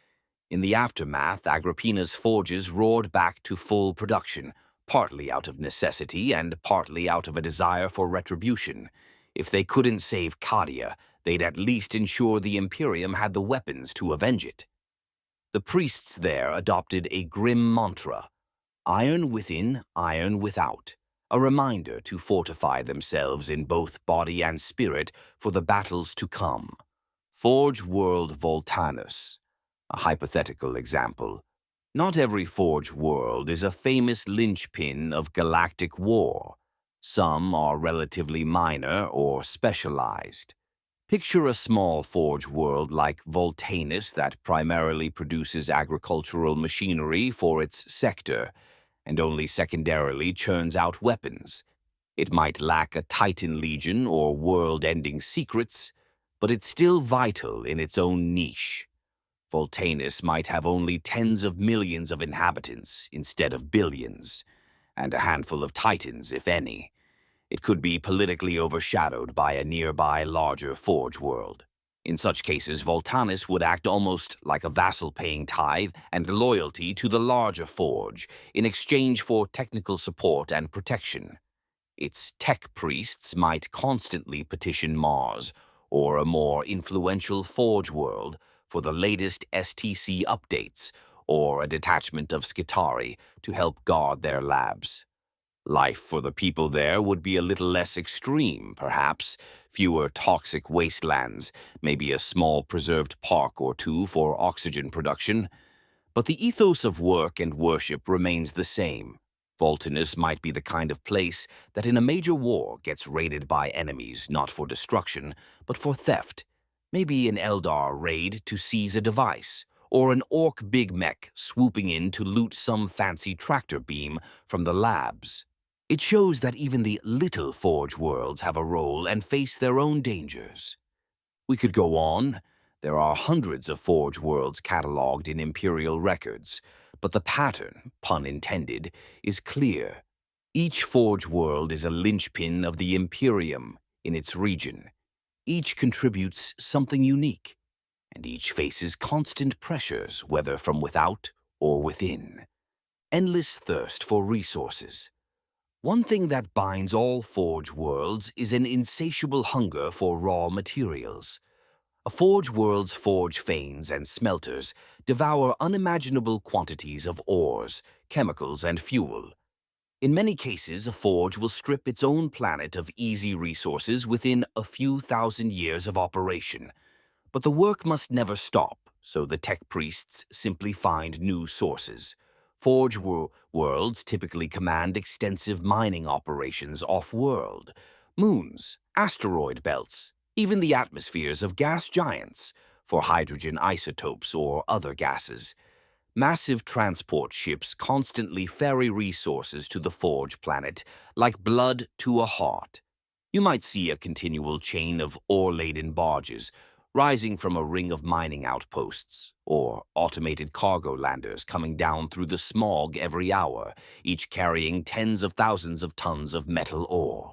In the aftermath, Agrippina's forges roared back to full production, partly out of necessity and partly out of a desire for retribution. If they couldn't save Cadia, they'd at least ensure the Imperium had the weapons to avenge it. The priests there adopted a grim mantra: iron within, iron without, a reminder to fortify themselves in both body and spirit for the battles to come. Forge World Voltanus. A hypothetical example. Not every Forge world is a famous linchpin of galactic war. Some are relatively minor or specialized. Picture a small Forge world like Voltanus that primarily produces agricultural machinery for its sector, and only secondarily churns out weapons. It might lack a Titan Legion or world-ending secrets, but it's still vital in its own niche. Voltanus might have only tens of millions of inhabitants instead of billions, and a handful of Titans, if any. It could be politically overshadowed by a nearby larger Forge world. In such cases, Voltanus would act almost like a vassal paying tithe and loyalty to the larger Forge in exchange for technical support and protection. Its tech priests might constantly petition Mars or a more influential Forge world for the latest STC updates or a detachment of Skitarii to help guard their labs. Life for the people there would be a little less extreme, perhaps. Fewer toxic wastelands, maybe a small preserved park or two for oxygen production. But the ethos of work and worship remains the same. Voltanus might be the kind of place that in a major war gets raided by enemies not for destruction, but for theft. Maybe an Eldar raid to seize a device, or an Orc Big Mech swooping in to loot some fancy tractor beam from the labs. It shows that even the little Forge worlds have a role and face their own dangers. We could go on. There are hundreds of Forge worlds catalogued in Imperial records, but the pattern, pun intended, is clear. Each Forge world is a linchpin of the Imperium in its region. Each contributes something unique, and each faces constant pressures, whether from without or within. Endless thirst for resources. One thing that binds all Forge worlds is an insatiable hunger for raw materials. A Forge world's forge fanes and smelters devour unimaginable quantities of ores, chemicals, and fuel. In many cases, a forge will strip its own planet of easy resources within a few thousand years of operation. But the work must never stop, so the tech priests simply find new sources. Forge worlds typically command extensive mining operations off-world. Moons, asteroid belts, even the atmospheres of gas giants for hydrogen isotopes or other gases. Massive transport ships constantly ferry resources to the Forge planet like blood to a heart. You might see a continual chain of ore-laden barges rising from a ring of mining outposts, or automated cargo landers coming down through the smog every hour, each carrying tens of thousands of tons of metal ore.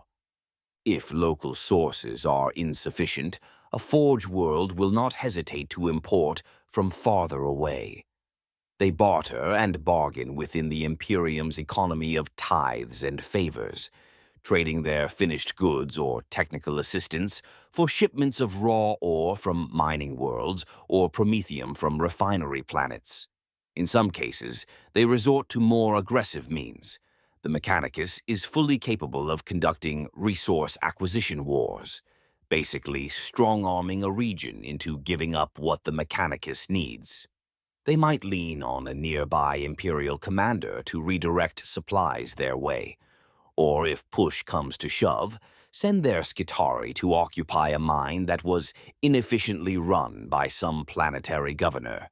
If local sources are insufficient, a Forge world will not hesitate to import from farther away. They barter and bargain within the Imperium's economy of tithes and favors, trading their finished goods or technical assistance for shipments of raw ore from mining worlds or promethium from refinery planets. In some cases, they resort to more aggressive means. The Mechanicus is fully capable of conducting resource acquisition wars, basically strong-arming a region into giving up what the Mechanicus needs. They might lean on a nearby Imperial commander to redirect supplies their way, or if push comes to shove, send their Skitarii to occupy a mine that was inefficiently run by some planetary governor.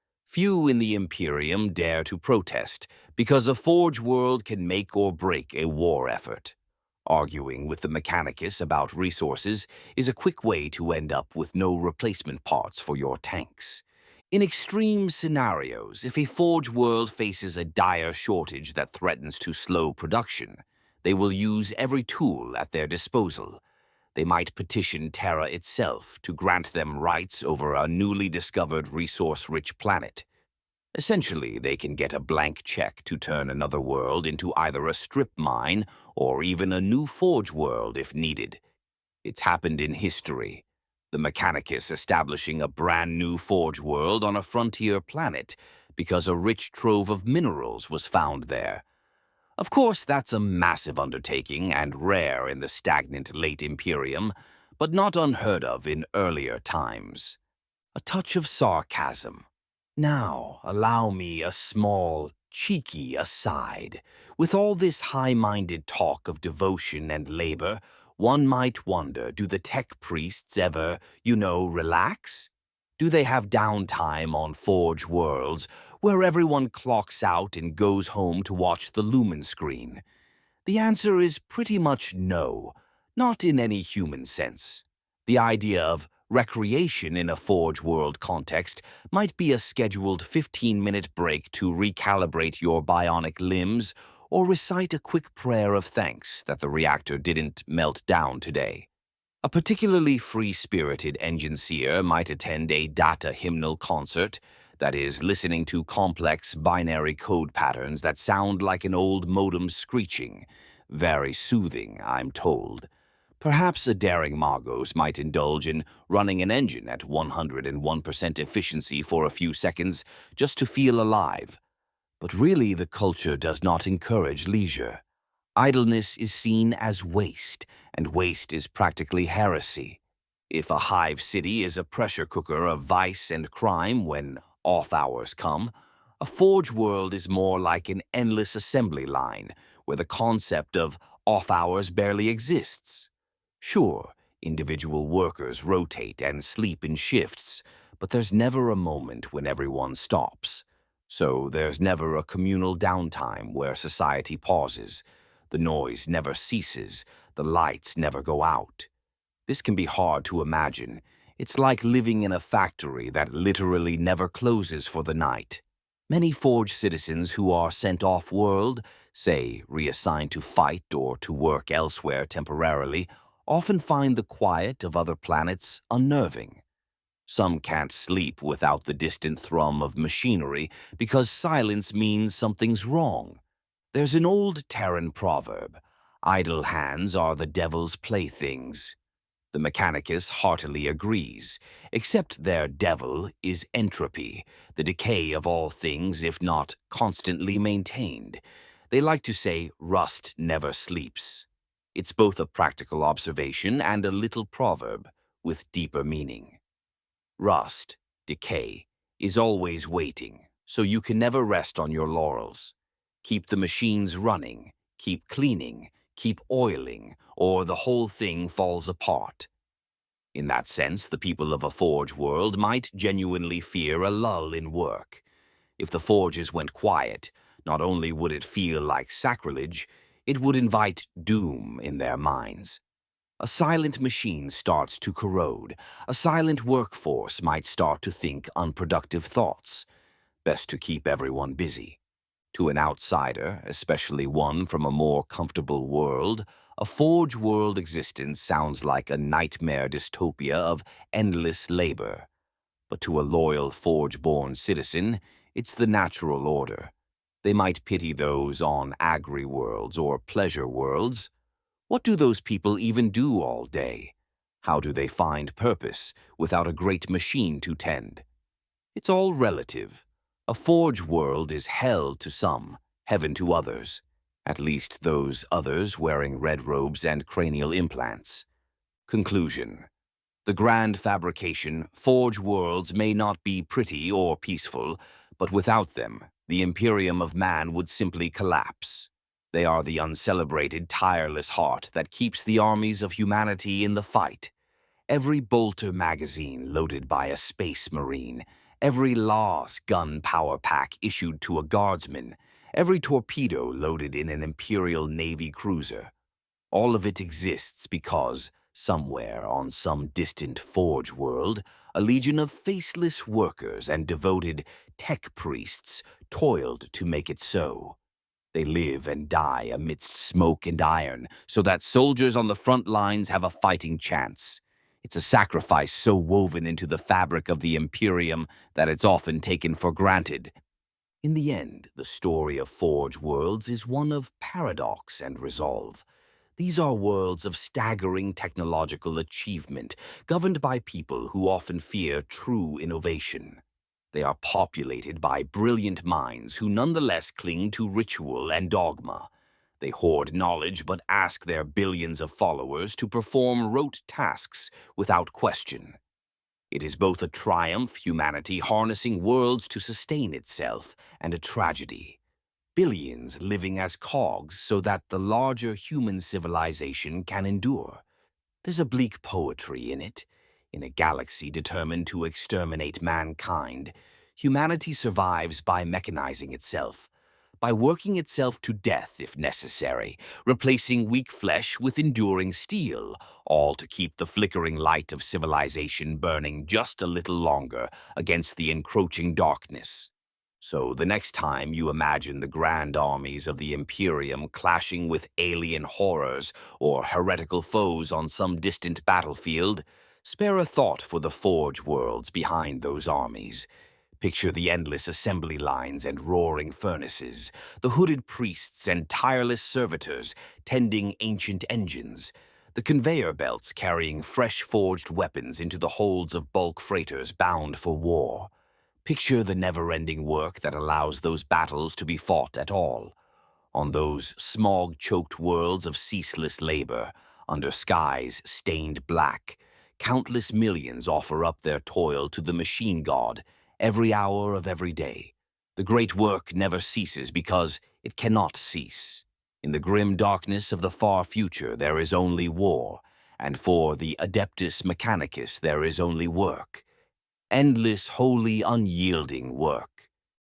Few in the Imperium dare to protest, because a Forge world can make or break a war effort. Arguing with the Mechanicus about resources is a quick way to end up with no replacement parts for your tanks. In extreme scenarios, if a Forge world faces a dire shortage that threatens to slow production, they will use every tool at their disposal. They might petition Terra itself to grant them rights over a newly discovered resource-rich planet. Essentially, they can get a blank check to turn another world into either a strip mine or even a new forge world if needed. It's happened in history. The Mechanicus establishing a brand new forge world on a frontier planet because a rich trove of minerals was found there. Of course, that's a massive undertaking and rare in the stagnant late Imperium, but not unheard of in earlier times. A touch of sarcasm. Now, allow me a small, cheeky aside. With all this high-minded talk of devotion and labor, one might wonder, do the tech priests ever, relax? Do they have downtime on Forge Worlds, where everyone clocks out and goes home to watch the lumen screen? The answer is pretty much no, not in any human sense. The idea of recreation in a Forge World context might be a scheduled 15-minute break to recalibrate your bionic limbs or recite a quick prayer of thanks that the reactor didn't melt down today. A particularly free-spirited engineer might attend a data hymnal concert, that is, listening to complex binary code patterns that sound like an old modem screeching. Very soothing, I'm told. Perhaps a daring Magos might indulge in running an engine at 101% efficiency for a few seconds just to feel alive. But really, the culture does not encourage leisure. Idleness is seen as waste, and waste is practically heresy. If a hive city is a pressure cooker of vice and crime when off hours come, a forge world is more like an endless assembly line where the concept of off hours barely exists. Sure, individual workers rotate and sleep in shifts, but there's never a moment when everyone stops. So there's never a communal downtime where society pauses. The noise never ceases, the lights never go out. This can be hard to imagine. It's like living in a factory that literally never closes for the night. Many Forge citizens who are sent off-world, say reassigned to fight or to work elsewhere temporarily, often find the quiet of other planets unnerving. Some can't sleep without the distant thrum of machinery because silence means something's wrong. There's an old Terran proverb, idle hands are the devil's playthings. The Mechanicus heartily agrees, except their devil is entropy, the decay of all things if not constantly maintained. They like to say rust never sleeps. It's both a practical observation and a little proverb with deeper meaning. Rust, decay, is always waiting, so you can never rest on your laurels. Keep the machines running, keep cleaning, keep oiling, or the whole thing falls apart. In that sense, the people of a forge world might genuinely fear a lull in work. If the forges went quiet, not only would it feel like sacrilege, it would invite doom in their minds. A silent machine starts to corrode. A silent workforce might start to think unproductive thoughts. Best to keep everyone busy. To an outsider, especially one from a more comfortable world, a Forge world existence sounds like a nightmare dystopia of endless labor. But to a loyal Forge-born citizen, it's the natural order. They might pity those on agri-worlds or pleasure worlds. What do those people even do all day? How do they find purpose without a great machine to tend? It's all relative. A forge world is hell to some, heaven to others. At least those others wearing red robes and cranial implants. Conclusion. The grand fabrication, forge worlds may not be pretty or peaceful, but without them, the Imperium of Man would simply collapse. They are the uncelebrated, tireless heart that keeps the armies of humanity in the fight. Every bolter magazine loaded by a space marine, every LAWS gun power pack issued to a guardsman, every torpedo loaded in an Imperial Navy cruiser. All of it exists because, somewhere on some distant forge world, a legion of faceless workers and devoted tech priests toiled to make it so. They live and die amidst smoke and iron so that soldiers on the front lines have a fighting chance. It's a sacrifice so woven into the fabric of the Imperium that it's often taken for granted. In the end, the story of Forge Worlds is one of paradox and resolve. These are worlds of staggering technological achievement, governed by people who often fear true innovation. They are populated by brilliant minds who nonetheless cling to ritual and dogma. They hoard knowledge but ask their billions of followers to perform rote tasks without question. It is both a triumph, humanity harnessing worlds to sustain itself, and a tragedy. Billions living as cogs so that the larger human civilization can endure. There's a bleak poetry in it. In a galaxy determined to exterminate mankind, humanity survives by mechanizing itself, by working itself to death if necessary, replacing weak flesh with enduring steel, all to keep the flickering light of civilization burning just a little longer against the encroaching darkness. So the next time you imagine the grand armies of the Imperium clashing with alien horrors or heretical foes on some distant battlefield, spare a thought for the forge worlds behind those armies. Picture the endless assembly lines and roaring furnaces, the hooded priests and tireless servitors tending ancient engines, the conveyor belts carrying fresh forged weapons into the holds of bulk freighters bound for war. Picture the never-ending work that allows those battles to be fought at all. On those smog-choked worlds of ceaseless labor, under skies stained black, countless millions offer up their toil to the machine god every hour of every day. The great work never ceases because it cannot cease. In the grim darkness of the far future there is only war, and for the Adeptus Mechanicus there is only work. Endless, wholly unyielding work.